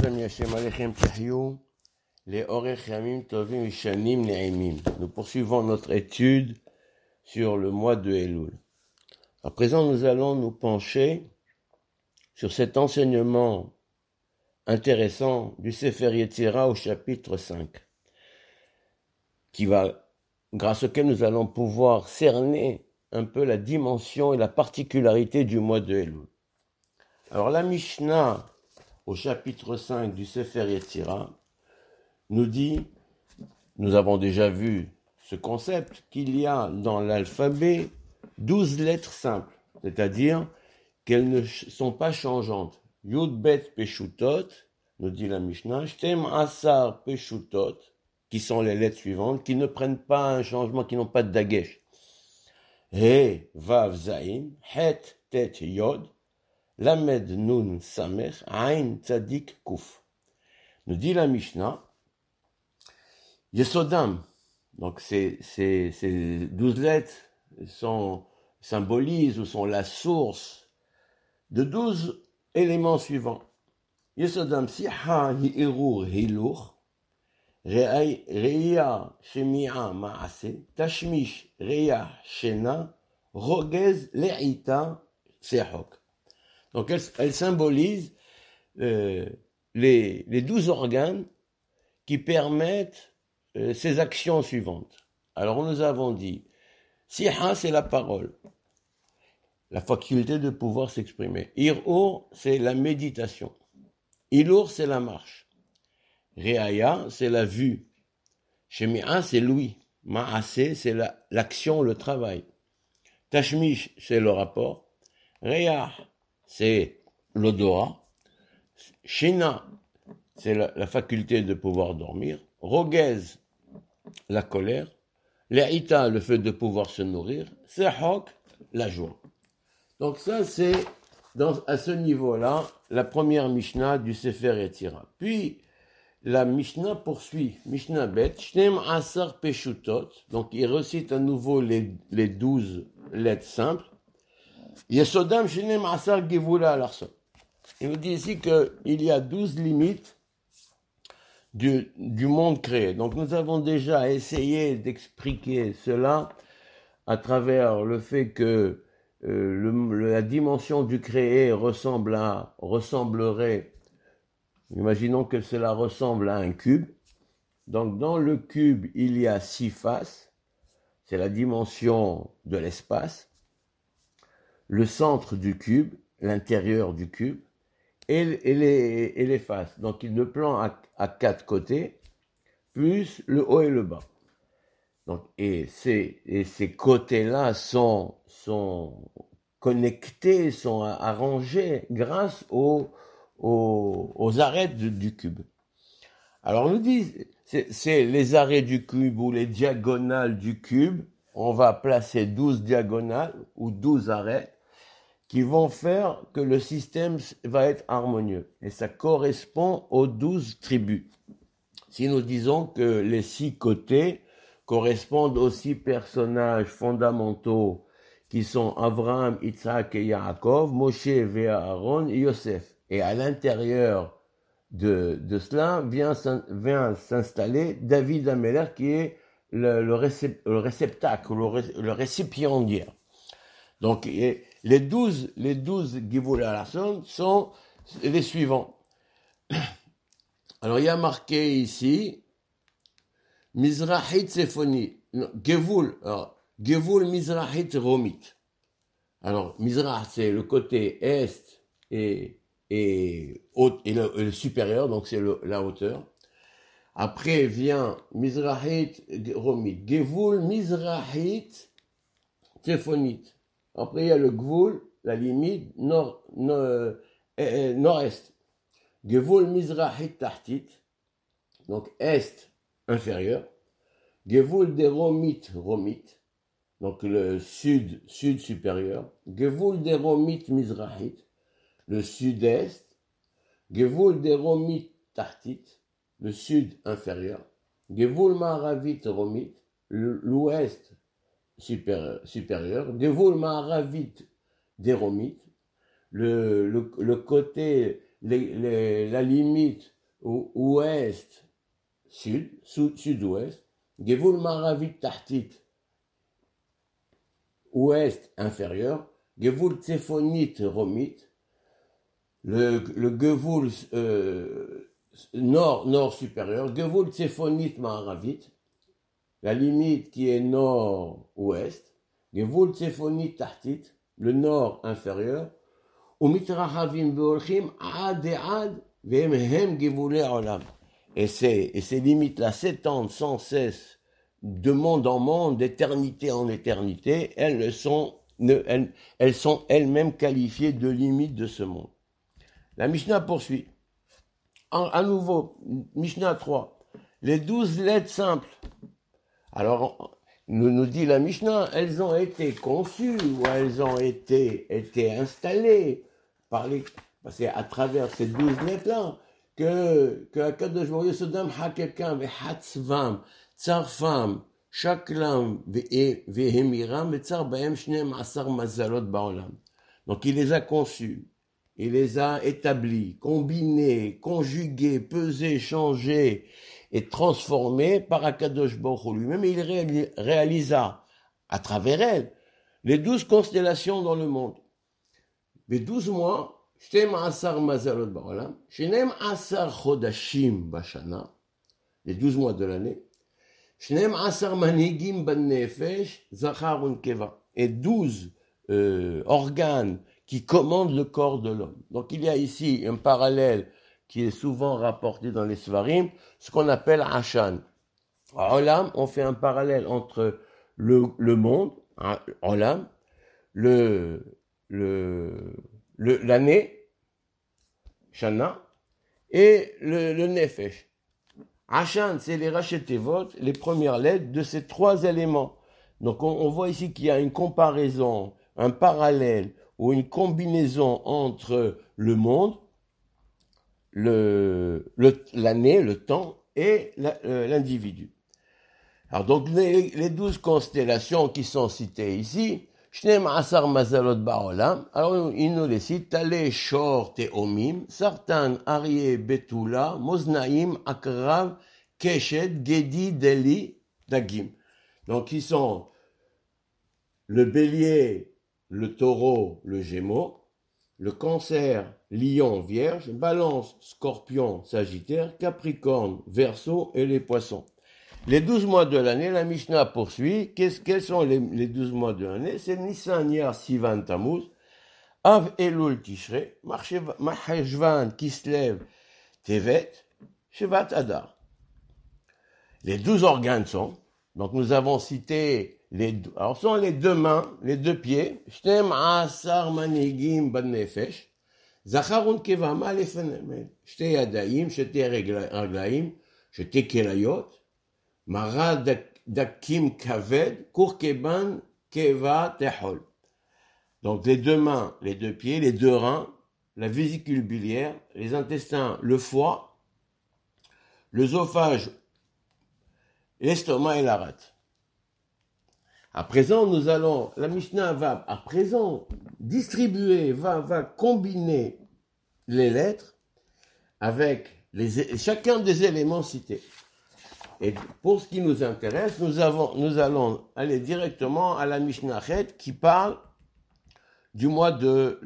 Shalom Yashem Alechem Tchayou, les Orech Yamim Tovim Vishanim Ne'imim. Nous poursuivons notre étude sur le mois de Elul. À présent, nous allons nous pencher sur cet enseignement intéressant du Sefer Yetzira au chapitre 5, grâce auquel nous allons pouvoir cerner un peu la dimension et la particularité du mois de Elul. Alors la Mishnah au chapitre 5 du Sefer Yetzira nous dit, nous avons déjà vu ce concept, qu'il y a dans l'alphabet 12 lettres simples, c'est-à-dire qu'elles ne sont pas changeantes. Yud Bet Peshutot, nous dit la Mishnah, Shtem Asar Peshutot, qui sont les lettres suivantes, qui ne prennent pas un changement, qui n'ont pas de dagesh. He, Vav, Zain, Het, Tet, Yod, Lamed, Nun, Samech, Ain, Tzadik, Kuf. Nous dit la Mishnah, Yesodam, donc ces 12 lettres symbolisent ou sont la source de 12 éléments suivants. Yesodam, Siha, Hi'irur, Hilur, Reya, Shemi'a, Ma'ase, Tashmish, Reya, Shena, Rogez, Le'ita, Sehok. Donc elle symbolise les 12 organes qui permettent ces actions suivantes. Alors nous avons dit, Siha, c'est la parole, la faculté de pouvoir s'exprimer. Irur, c'est la méditation. Ilur, c'est la marche. Reaya, c'est la vue. Shemi'a, c'est l'ouïe. Ma'ase, c'est l'action, le travail. Tashmish, c'est le rapport. Reya, c'est l'odorat. Shina, c'est la faculté de pouvoir dormir. Rogez, la colère. Le'ita, le fait de pouvoir se nourrir. Sehok, la joie. Donc ça, c'est à ce niveau-là, la première Mishnah du Sefer Yetzira. Puis, la Mishnah poursuit. Mishnah Bet, Shtem Asar Peshutot. Donc, il recite à nouveau les 12 lettres simples. Yesodam Shtem Asar Gevula Alarson. Il nous dit ici qu'il y a 12 limites du monde créé. Donc nous avons déjà essayé d'expliquer cela à travers le fait que la dimension du créé ressemblerait, imaginons que cela ressemble à un cube. Donc dans le cube, il y a 6 faces, c'est la dimension de l'espace, le centre du cube, l'intérieur du cube, et les faces. Donc, le plan à 4 côtés, plus le haut et le bas. Donc, et ces côtés-là sont connectés, sont arrangés grâce aux arêtes du cube. Alors, on nous dit, c'est les arêtes du cube ou les diagonales du cube. On va placer 12 diagonales ou 12 arêtes qui vont faire que le système va être harmonieux. Et ça correspond aux 12 tribus. Si nous disons que les 6 côtés correspondent aux 6 personnages fondamentaux qui sont Abraham, Yitzhak et Yaakov, Moshe, Aaron et Yosef. Et à l'intérieur de cela vient s'installer David Améler qui est le réceptacle, le récipiendaire. Donc, les 12 Givul Alarson sont les suivants. Alors, il y a marqué ici, Mizrahit Sephoni, Gevul Mizrahit Romit. Alors, Mizrah, c'est le côté est et le supérieur, donc c'est la hauteur. Après vient Mizrahit Romit, Gevul Mizrahit Sephonit. Après, il y a le Gvul, la limite nord-est. Gevul Mizrahit Tahtit, donc est inférieur. Gevul de Romit, donc le sud supérieur. Gevul de Romit Mizrahit, le sud-est. Gevul de Romit Tahtit, le sud inférieur. Gevul Ma'aravit Romit, l'ouest supérieur, Gevul Ma'aravit Deromit, le côté, la limite ouest, sud-ouest, Gevul Maravit Tahtit, ouest inférieur, Gevul Tsefonit Romit, le Gevul nord supérieur, Gevul Tsefonit Maravit, la limite qui est nord-ouest, Gevul Tsefonit Tahtit, le nord inférieur, Umitrahavim Veolchim Ad Ad Vehem Hem Gevulei Olam. Et ces limites-là s'étendent sans cesse de monde en monde, d'éternité en éternité, elles sont elles-mêmes qualifiées de limites de ce monde. La Mishnah poursuit. À nouveau, Mishnah 3. Les 12 lettres simples. Alors, nous dit la Mishnah, elles ont été conçues ou elles ont été installées parce qu'à travers ces 12 lettres-là, que Akadosh Baruch Hu Sodam Hakekam Vehatzvam Tsarfam Shaklam Vehemiram Vetzar Baem Shneim Asar Mazalot Baolam. Donc il les a conçus, il les a établis, combinés, conjugués, pesés, changés et transformés par Akadosh Baruch Hu lui-même. Et il réalisa à travers elles les 12 constellations dans le monde. Les 12 mois, Shneim Asar Mazalot Baolam, Shneim Asar Chodashim Bashana, les 12 mois de l'année, Shneim Asar Manigim Ban Nefesh Zachar Unkeva, et 12 organes qui commandent le corps de l'homme. Donc il y a ici un parallèle qui est souvent rapporté dans les Svarim, ce qu'on appelle Ashan. Olam, on fait un parallèle entre le monde, Olam, l'année, Shana, et le Nefesh. Ashan, c'est les Rachetevot, les premières lettres de ces 3 éléments. Donc on voit ici qu'il y a une comparaison, un parallèle ou une combinaison entre le monde, l'année, le temps et l'individu. Alors donc les 12 constellations qui sont citées ici, Shneim Asar Mazalot Baolam, alors il nous les cite, Talé Shor Teomim, Sartan Aryeh Betula, Moznaim Akrav Keshet Gedi Deli Dagim. Donc ils sont le bélier, le taureau, le gémeau, le cancer, lion, vierge, balance, scorpion, sagittaire, capricorne, verseau et les poissons. Les 12 mois de l'année, la Mishnah poursuit. Quels sont les 12 mois de l'année? C'est Nissan, Iyar, Sivan, Tammuz, Av, Elul, Tishrei, Maheshvan, Kislev, Tevet, Shevat, Adar. Les 12 organes sont, donc nous avons cité alors sont les 2 mains, les 2 pieds, Shtem Asar Manigim Ban Nefesh, Zacharun Kevama Lefenem, Shte Yadaim, Shte Raglaim, Shte Kelayot, Mara Dakim Kaved, Kurkeban Keva Tehol. Donc les 2 mains, les 2 pieds, les 2 reins, la vésicule biliaire, les intestins, le foie, l'œsophage, l'estomac et la rate. À présent, la Mishnah va à présent distribuer, va combiner les lettres avec chacun des éléments cités. Et pour ce qui nous intéresse, nous allons aller directement à la Mishnah Chet qui parle le mois de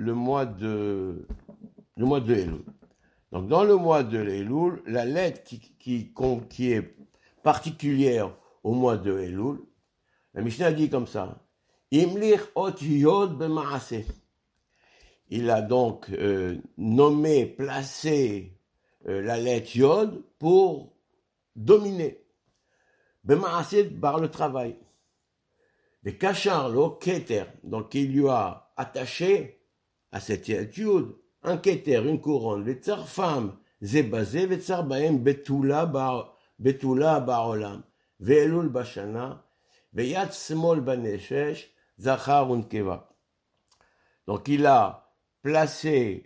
Elul. Donc dans le mois de Elul, la lettre qui est particulière au mois de Elul, la Mishnah dit comme ça, Imlich ot yod b'maaseh. Il a donc nommé, placé la lettre yod pour dominer. B'maaseh par le travail. De kachar lo keter, donc il lui a attaché à cette lettre yod un keter, une couronne. Le tsarfam zebazé, le tsar baem betula ba'olam, ve'elul bashana. Veyat smol baneshesh zachar unkeva. Donc il a placé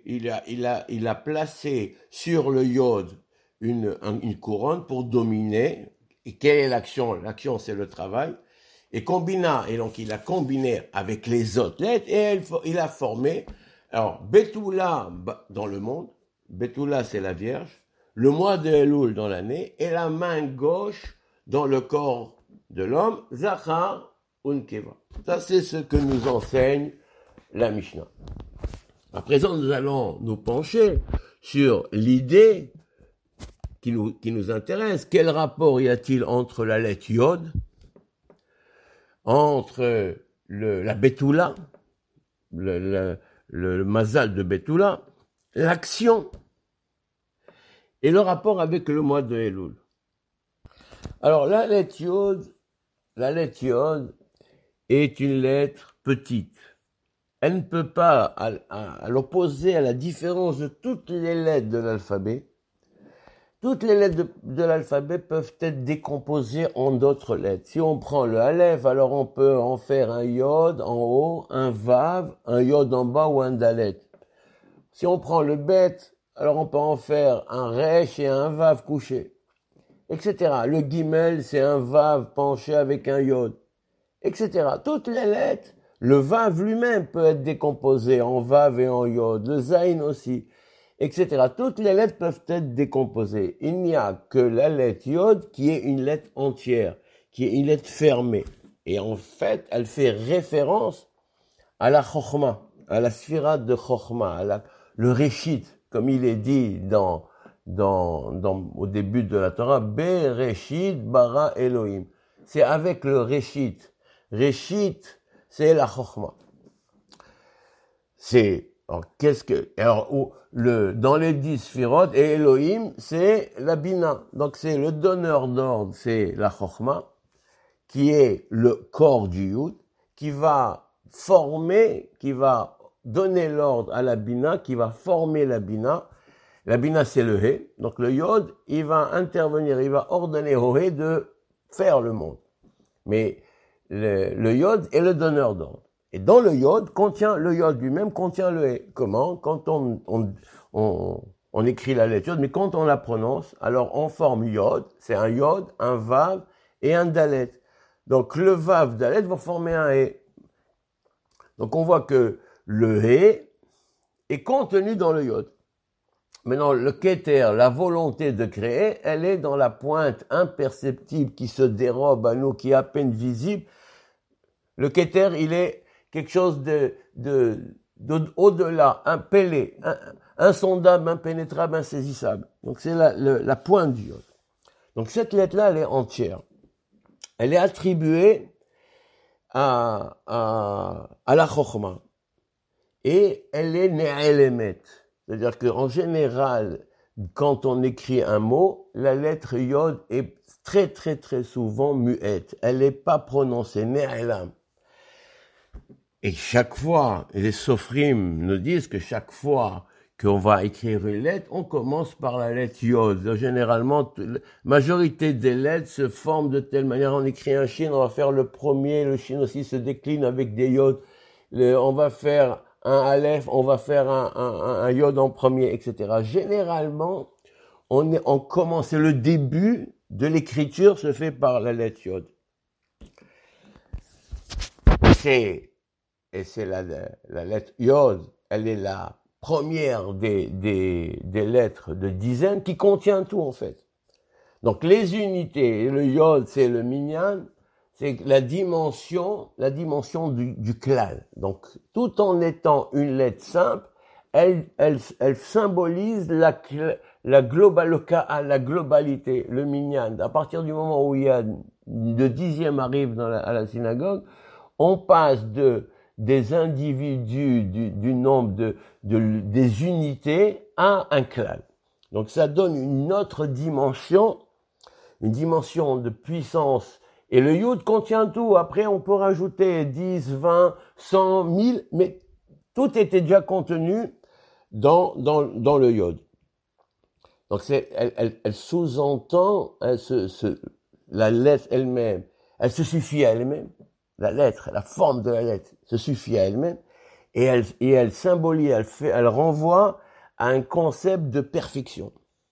sur le yod une couronne pour dominer. Et quelle est l'action? L'action c'est le travail. Et donc il a combiné avec les autres lettres et il a formé. Alors Betula dans le monde, Betula c'est la Vierge, le mois de Elul dans l'année et la main gauche dans le corps de l'homme, Zachar Unkeva. Ça, c'est ce que nous enseigne la Mishnah. À présent, nous allons nous pencher sur l'idée qui nous intéresse. Quel rapport y a-t-il entre la lettre Yod, entre la Betula, le Mazal de Betula, l'action, et le rapport avec le mois de Elul. Alors, la lettre Yod est une lettre petite. Elle ne peut pas, à l'opposé, à la différence de toutes les lettres de l'alphabet, toutes les lettres de l'alphabet peuvent être décomposées en d'autres lettres. Si on prend le Aleph, alors on peut en faire un Yod en haut, un Vav, un Yod en bas ou un Dalet. Si on prend le Bet, alors on peut en faire un Resh et un Vav couché, etc. Le Gimel, c'est un Vav penché avec un Yod, etc. Toutes les lettres, le Vav lui-même peut être décomposé en Vav et en Yod, le Zayin aussi, etc. Toutes les lettres peuvent être décomposées. Il n'y a que la lettre Yod qui est une lettre entière, qui est une lettre fermée. Et en fait, elle fait référence à la Chokhmah, à la Sphira de Chokhmah, le Réchit, comme il est dit au début de la Torah, Bereshit bara Elohim. C'est avec le Réchit. Réchit, c'est la Chokhmah. Dans les 10 Sphirot, et Elohim, c'est la Bina. Donc c'est le donneur d'ordre, c'est la Chokhmah, qui est le corps du Yud, qui va donner l'ordre à la Bina, qui va former la Bina. La Bina, c'est le He. Donc le Yod, il va intervenir, il va ordonner au He de faire le monde. Mais le Yod est le donneur d'ordre. Et dans le Yod lui-même contient le He. Comment? Quand on écrit la lettre Yod, mais quand on la prononce, alors on forme Yod, c'est un Yod, un Vav et un Dalet. Donc le Vav Dalet vont former un He. Donc on voit que le He est contenu dans le Yod. Maintenant, le Keter, la volonté de créer, elle est dans la pointe imperceptible qui se dérobe à nous, qui est à peine visible. Le Keter, il est quelque chose au-delà, impellé, insondable, impénétrable, insaisissable. Donc c'est la pointe du Yod. Donc cette lettre-là, elle est entière. Elle est attribuée à la Chokhmah. Et elle est Ne'elemet. C'est-à-dire qu'en général, quand on écrit un mot, la lettre Yod est très très très souvent muette. Elle n'est pas prononcée, Ne'elam. Et chaque fois, les Sofrim nous disent que chaque fois qu'on va écrire une lettre, on commence par la lettre Yod. Généralement, la majorité des lettres se forment de telle manière. On écrit un Shin, on va faire le premier, le Shin aussi se décline avec des Yod. On va faire un Aleph, on va faire un Yod en premier, etc. Généralement, on commence, le début de l'écriture se fait par la lettre Yod. Et c'est la lettre Yod, elle est la première des lettres de dizaines qui contient tout en fait. Donc les unités, le Yod c'est le minyan, c'est la dimension du klal. Donc, tout en étant une lettre simple, elle symbolise la globalité, le minyan. À partir du moment où le dixième arrive à la synagogue, on passe des individus, du nombre des unités à un klal. Donc, ça donne une autre dimension, une dimension de puissance. Et le Yud contient tout. Après, on peut rajouter 10, 20, 100, 1000, mais tout était déjà contenu dans le Yod. Donc, elle sous-entend, la lettre elle-même, elle se suffit à elle-même. La lettre, la forme de la lettre se suffit à elle-même. Et elle symbolise, elle renvoie à un concept de perfection.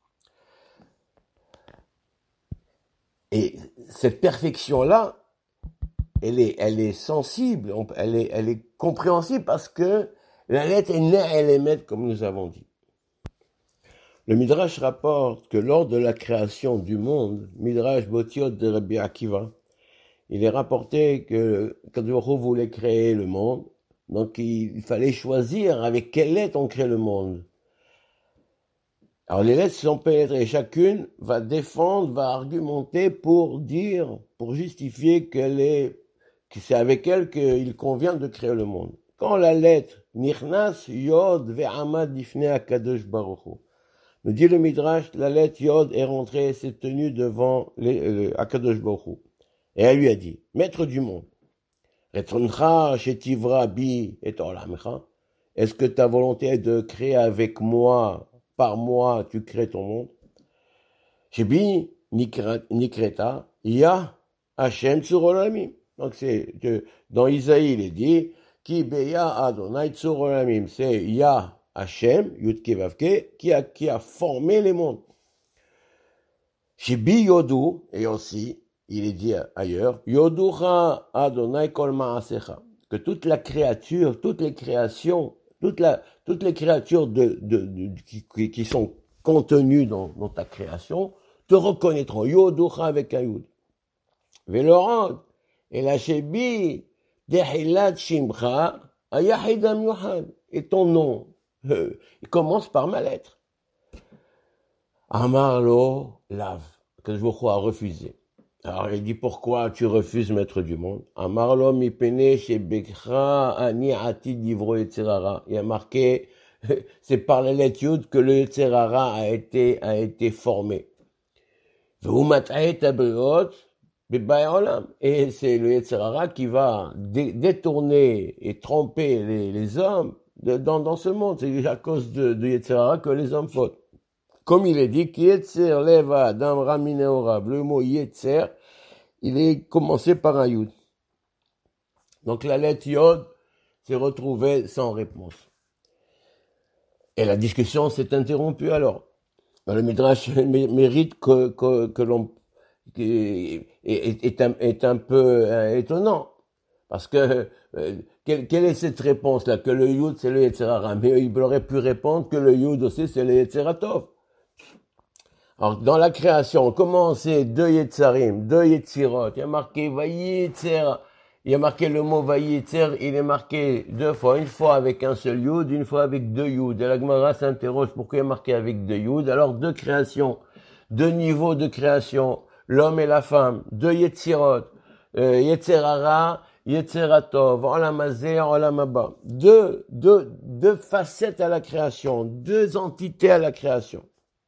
Et cette perfection-là, elle est sensible, elle est compréhensible parce que la lettre est Ne'elemet, comme nous avons dit. Le Midrash rapporte que lors de la création du monde, Midrash Botiot de Rabbi Akiva, il est rapporté que quand Dieu voulait créer le monde, donc il fallait choisir avec quelle lettre on crée le monde. Alors les lettres sont pénétrées, chacune va défendre, va argumenter pour justifier que c'est avec elle qu'il convient de créer le monde. Quand la lettre Nichnas Yod ve'amad difnei Akadosh Baruch Hu, nous dit le Midrash, la lettre Yod est rentrée et s'est tenue devant Akadosh Baruch Hu. Et elle lui a dit, maître du monde, Retzoncha shetivra bi et olamcha, est-ce que ta volonté est de créer avec moi, par moi, tu crées ton monde? Shebi nikreta ya Hashem tzur olamim. Donc dans Isaïe, il est dit, Ki beya Adonai tzur olamim, c'est Ya Hashem, Yudke Vavke, qui a formé les mondes. Shebi Yodu, et aussi, il est dit ailleurs, Yoducha Adonai kol ma'asecha, que toute la créature, toutes les créations qui sont contenues dans ta création, te reconnaîtront. Yoducha avec un Yud. Velorad, et la Shebi, Dehilat Shimcha, Ayahidam Yohan, et ton nom, il commence par ma lettre. Amarlo Lav, que je vous crois refusé. Alors il dit, pourquoi tu refuses, maître du monde? Amarlo mipene shebekra ani ati divro etzerara. Il y a marqué, c'est par la lettre Yud que le etzerara a été formé. Vous mat'aet abriot, et c'est le etzerara qui va détourner et tromper les hommes dans ce monde. C'est à cause de etzerara que les hommes fautent. Comme il est dit, qui Yetzer leva adam ramineorav, le mot Yetzer, il est commencé par un Yud. Donc la lettre Yod s'est retrouvée sans réponse. Et la discussion s'est interrompue alors. Le Midrash mérite que l'on est un peu étonnant. Parce que quelle est cette réponse-là? Que le Yud c'est le Yetzerara. Mais il aurait pu répondre que le Yud aussi c'est le Yetzeratov. Alors, dans la création, on commençait deux Yetzarim, deux Yetzirot. Il y a marqué Vayitzer. Il y a marqué le mot Vayitzer. Il est marqué deux fois. Une fois avec un seul Yud, une fois avec deux Yud. Et la Gemara s'interroge pourquoi il est marqué avec deux Yud. Alors, deux créations, deux niveaux de création. L'homme et la femme, deux Yetzirot. Yetzerara, Yetzeratov, Olamazé, Olamaba. Deux facettes à la création. Deux entités à la création.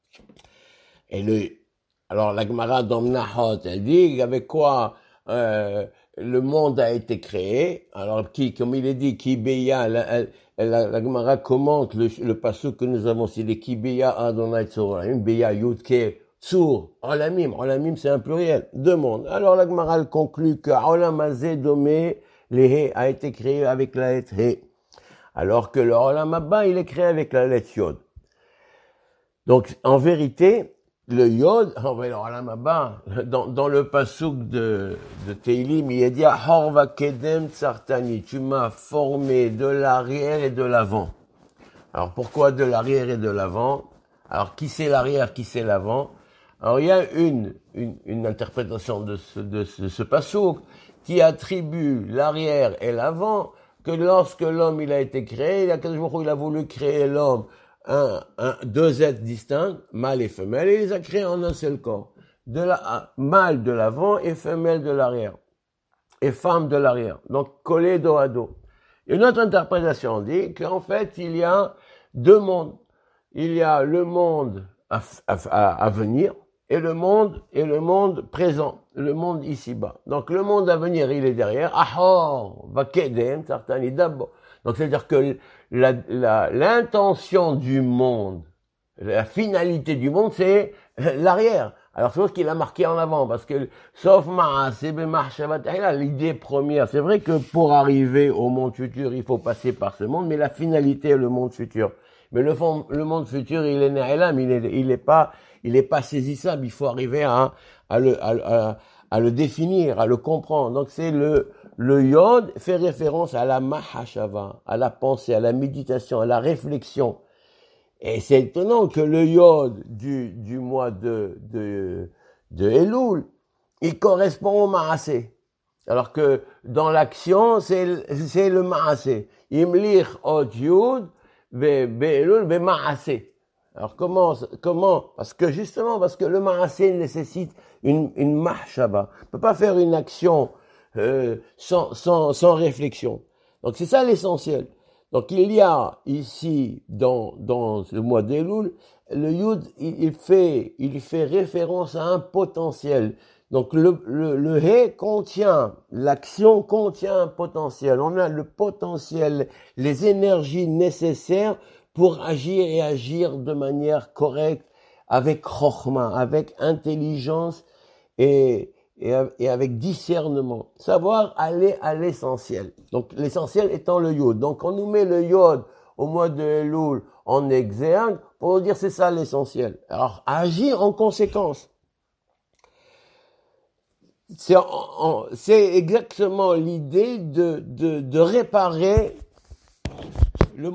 Alors la Gemara dans Menachot, elle dit avec quoi le monde a été créé. Alors comme il est dit, Kibeya, la Gemara commente le pasuk que nous avons, c'est les Kibeya Adonai Tzur Olamim, Beya Yudke Tzur Olamim. Olamim c'est un pluriel, deux mondes. Alors la Gemara conclut que Olam Hazeh Domé Lehe a été créé avec la lettre He, alors que le Olam Haba il est créé avec la lettre Yod. Donc en vérité, le Yod, dans le pasuk de Teilim, il est dit, Horva kedem tsartani, tu m'as formé de l'arrière et de l'avant. Alors pourquoi de l'arrière et de l'avant? Alors qui c'est l'arrière, qui c'est l'avant? Alors il y a une interprétation de ce pasuk qui attribue l'arrière et l'avant, que lorsque l'homme il a été créé, il a voulu créer l'homme, deux êtres distincts, mâle et femelle, et il les a créés en un seul corps. Mâle de l'avant et femelle de l'arrière. Et femme de l'arrière. Donc, collés dos à dos. Une autre interprétation dit qu'en fait, il y a deux mondes. Il y a le monde à venir et le monde présent. Le monde ici-bas. Donc, le monde à venir, il est derrière. Ahor, va kedem, sartani d'abord. Donc, c'est-à-dire que l'intention du monde, la finalité du monde, c'est l'arrière. Alors, c'est ce qu'il a marqué en avant, parce que, sauf l'idée première, c'est vrai que pour arriver au monde futur, il faut passer par ce monde, mais la finalité est le monde futur. Mais le monde futur, il est né'elam, il est pas saisissable, il faut arriver à le définir, à le comprendre. Donc, c'est le Yod fait référence à la mahashava, à la pensée, à la méditation, à la réflexion. Et c'est étonnant que le yod du mois de Elul, il correspond au Maasé. Alors que dans l'action, c'est le Maasé. Imlich ot yud be'elul be'maasé. Alors comment? Parce que le Maasé nécessite une mahshaba. On peut pas faire une action sans réflexion. Donc c'est ça l'essentiel. Donc il y a ici dans le mois d'Elul, le Yud il fait référence à un potentiel. Donc le He contient, l'action contient un potentiel. On a le potentiel, les énergies nécessaires pour agir et agir de manière correcte, avec chokhmah, avec intelligence et avec discernement. Savoir aller à l'essentiel. Donc l'essentiel étant le Yod. Donc on nous met le Yod au mois de Elul en exergue pour nous dire c'est ça l'essentiel. Alors agir en conséquence. C'est exactement l'idée de réparer le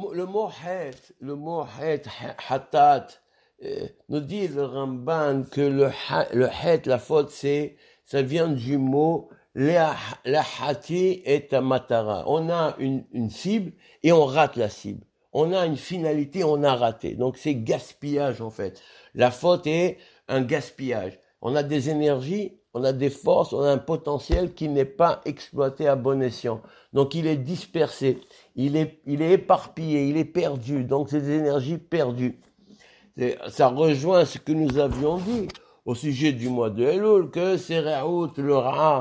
mot hatat, nous dit le Ramban que le het, la faute, ça vient du mot la hati et matara. On a une cible et on rate la cible. On a une finalité, on a raté. Donc c'est gaspillage en fait. La faute est un gaspillage. On a des énergies, on a des forces, on a un potentiel qui n'est pas exploité à bon escient. Donc il est dispersé, il est éparpillé, il est perdu. Donc c'est des énergies perdues. Ça rejoint ce que nous avions dit au sujet du mois de Elul, que c'est Raout, le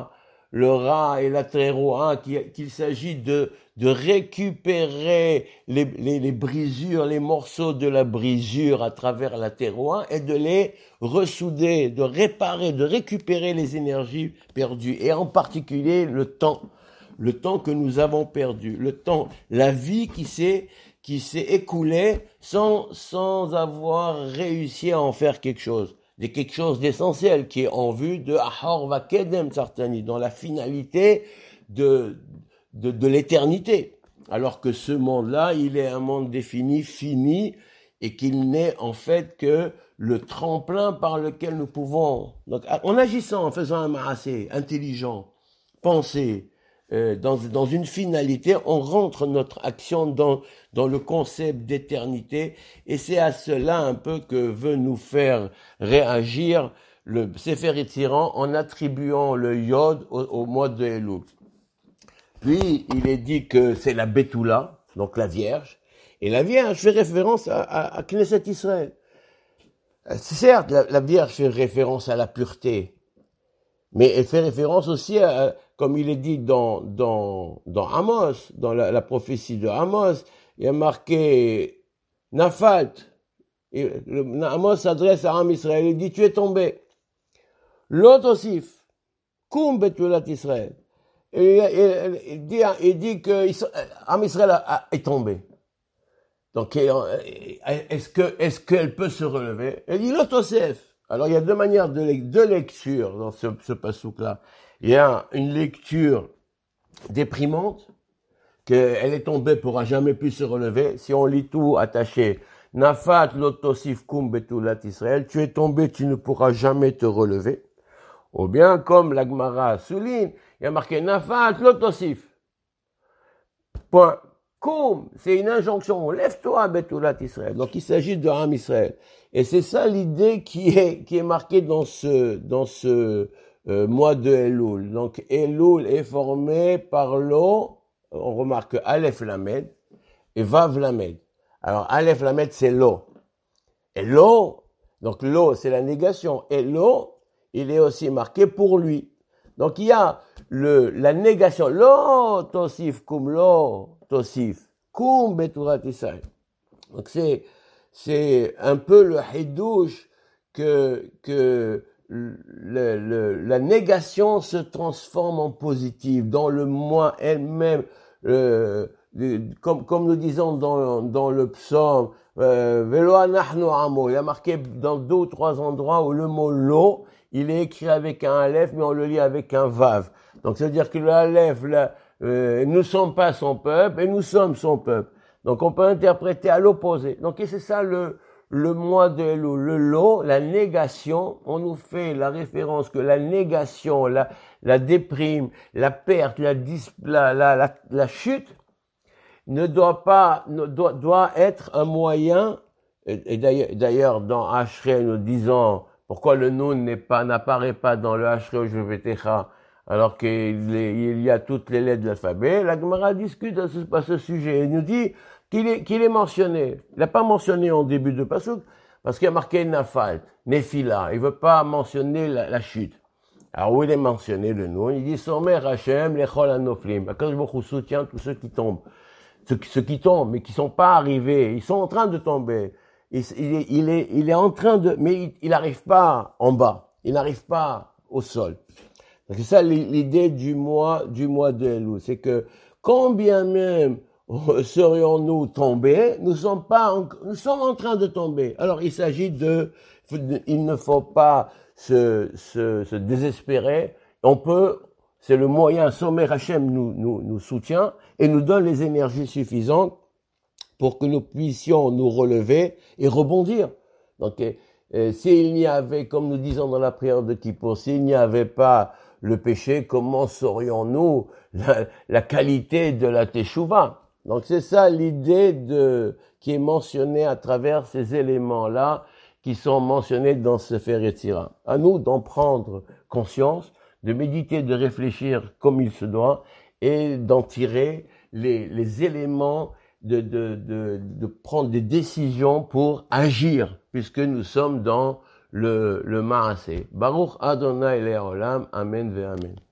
Ra et la Teroua, qu'il s'agit de récupérer les brisures, les morceaux de la brisure à travers la Teroua et de les ressouder, de réparer, de récupérer les énergies perdues et en particulier le temps que nous avons perdu, le temps, la vie qui s'est écoulée sans avoir réussi à en faire quelque chose d'essentiel qui est en vue de Ahor va Kedem Sartani, dans la finalité de l'éternité. Alors que ce monde-là, il est un monde défini, fini, et qu'il n'est en fait que le tremplin par lequel nous pouvons, donc en agissant, en faisant un maasé intelligent, penser, dans une finalité, on rentre notre action dans le concept d'éternité, et c'est à cela un peu que veut nous faire réagir le Sefer Yetziran en attribuant le Yod au mois de Elul. Puis il est dit que c'est la Betula, donc la Vierge, et la Vierge fait référence à Knesset Israël. Certes, la Vierge fait référence à la pureté, mais elle fait référence aussi à, comme il est dit dans Amos, dans la prophétie de Amos, il y a marqué Nafalt. Et Amos s'adresse à Am Israël, il dit tu es tombé. L'autre aussi, Koum Betulat Israël. Et il dit que Am Israël est tombé. Donc est-ce qu'elle peut se relever? Elle dit l'autre Osef. Alors il y a deux manières de lecture dans ce passouk-là. Il y a une lecture déprimante, qu'elle est tombée, pourra jamais plus se relever. Si on lit tout attaché, Nafat lotosif kum betulat Israël, tu es tombé, tu ne pourras jamais te relever. Ou bien, comme la Gemara souligne, il y a marqué Nafat lotosif. Point. Kum, c'est une injonction. Lève-toi, betulat Israël. Donc il s'agit de Am Israël. Et c'est ça l'idée qui est marquée dans ce mois de Elul. Donc Elul est formé par l'eau, on remarque Aleph Lamed et Vav Lamed. Alors Aleph Lamed c'est l'eau. Et l'eau, donc l'eau c'est la négation. Et l'eau, il est aussi marqué pour lui. Donc il y a la négation. Lo tosif kum lo tosif kum beturat Israël. Donc c'est un peu le hidouche que la négation se transforme en positive dans le moi elle-même, comme nous disons dans le psaume, Velo anachnu amo. Il y a marqué dans 2 ou 3 endroits où le mot lo, il est écrit avec un aleph, mais on le lit avec un vav. Donc c'est-à-dire que le aleph, nous ne sommes pas son peuple et nous sommes son peuple. Donc on peut interpréter à l'opposé. Donc et c'est ça le mois de Elul, le lot, la négation. On nous fait la référence que la négation, la déprime, la perte, la chute doit être un moyen. Et d'ailleurs dans Ashrei nous disons pourquoi le Nun n'apparaît pas dans le Ashrei Ushbetecha alors qu'il y a toutes les lettres de l'alphabet. La Gemara discute à ce sujet. Il nous dit qu'il est mentionné. Il n'a pas mentionné en début de Pasuk parce qu'il y a marqué Nafal, Nefila. Il veut pas mentionner la chute. Alors où il est mentionné le Nun? Il dit Somer Hashem lechol hanoflim. Akadosh Baruch Hu soutient tous ceux qui tombent. Ceux qui tombent, mais qui sont pas arrivés. Ils sont en train de tomber. Il est en train de, mais il n'arrive pas en bas. Il n'arrive pas au sol. C'est ça l'idée du mois de Elul. C'est que, combien même serions-nous tombés, nous sommes en train de tomber. Alors, il s'agit il ne faut pas se désespérer. C'est le moyen, Somer Hashem nous soutient et nous donne les énergies suffisantes pour que nous puissions nous relever et rebondir. Donc, s'il n'y avait, comme nous disons dans la prière de Kippour, s'il n'y avait pas le péché, comment saurions-nous la qualité de la Teshuvah? Donc, c'est ça l'idée qui est mentionnée à travers ces éléments-là qui sont mentionnés dans Sefer Yetzira. À nous d'en prendre conscience, de méditer, de réfléchir comme il se doit et d'en tirer les éléments de prendre des décisions pour agir, puisque nous sommes dans le Maaseh. Baruch Adonai Le'olam, Amen ve Amen.